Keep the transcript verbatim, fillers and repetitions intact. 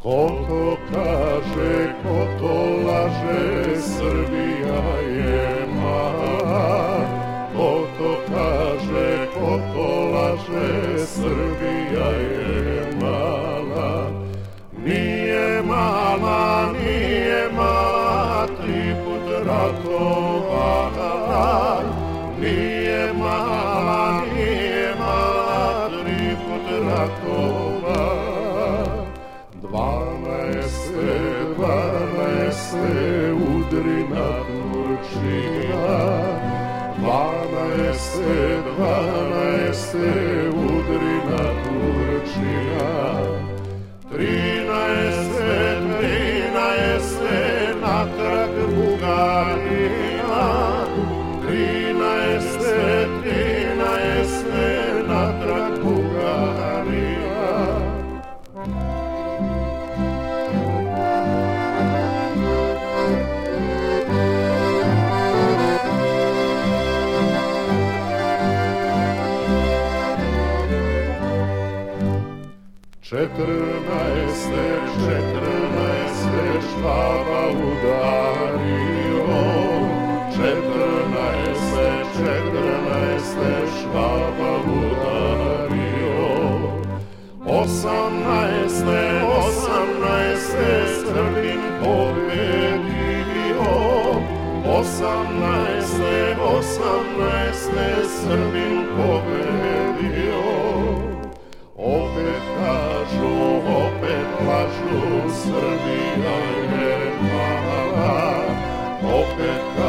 Ko to kaže, ko to laže, Srbija je mala. Ko to kaže, ko to laže, Srbija je mala. Nije mala, nije mala, tri put ratovala. Nije mala, nije mala, tri put ratovala. Dvanaeste, dvanaeste, udri na Turčina. Dvanaeste, dvanaeste, udri na Turčina. Trinaeste, trinaeste, natrag Bugarina. Trinaeste, trinaeste, natrag Bugarina. Četrnaeste, četrnaeste, Švaba udario. Četrnaeste, četrnaeste, Švaba udario. Osamnaeste, osamnaeste, Srbin pobedio. Osamnaeste, osamnaeste, Srbin pobedio. Opet kažu, opet lažu, Srbija je mala. Opet kažu,